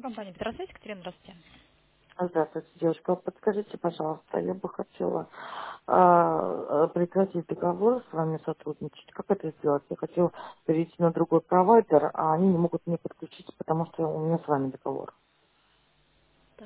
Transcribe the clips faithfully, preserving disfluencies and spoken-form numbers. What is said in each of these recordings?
Компания Петросвязь, Екатерина, здравствуйте. Здравствуйте, девушка. Подскажите, пожалуйста, я бы хотела а, а, прекратить договор с вами сотрудничать. Как это сделать? Я хотела перейти на другой провайдер, а они не могут мне подключить, потому что у меня с вами договор. Так.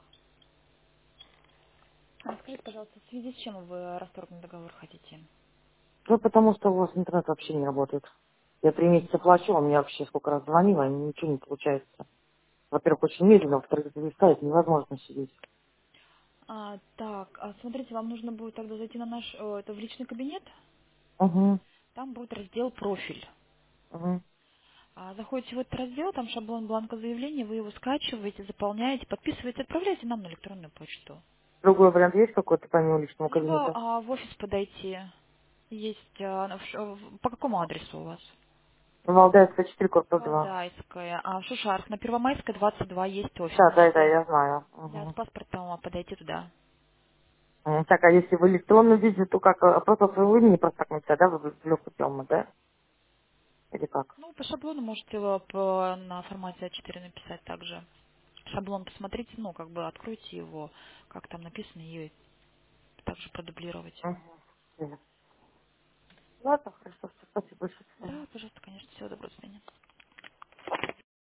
А скажите, пожалуйста, в связи с чем вы расторгнуть договор хотите? Ну, потому что у вас интернет вообще не работает. Я три месяца плачу, а мне вообще сколько раз звонила, и ничего не получается. Во-первых, очень медленно, во-вторых, листать невозможно сидеть. А, так, а смотрите, вам нужно будет тогда зайти на наш, э, это в личный кабинет, Угу, там будет раздел «Профиль». угу. А заходите в этот раздел, там шаблон бланка заявления, вы его скачиваете, заполняете, подписываете, отправляете нам на электронную почту. Другой вариант есть какой-то помимо личного Либо кабинета? а, в офис подойти. Есть, а, на- в ш- в- по какому адресу у вас? Валдайская четыре, корпус два. Валдайская. А Шушарск, на Первомайской двадцать два есть офис. Да, да, да, Можете, я знаю. да, с Угу. паспортом а, подойти туда. М, Так, а если в электронном виде, то как? А просто вы не просто так написать, да, в легкую тему, да? Или как? Ну, по шаблону можете его по- на формате а четыре написать также. Шаблон посмотрите, ну, как бы откройте его, как там написано, и также продублировать. Мгм. Ладно, хорошо, спасибо большое. Да, пожалуйста, конечно, всего доброго, до свидания.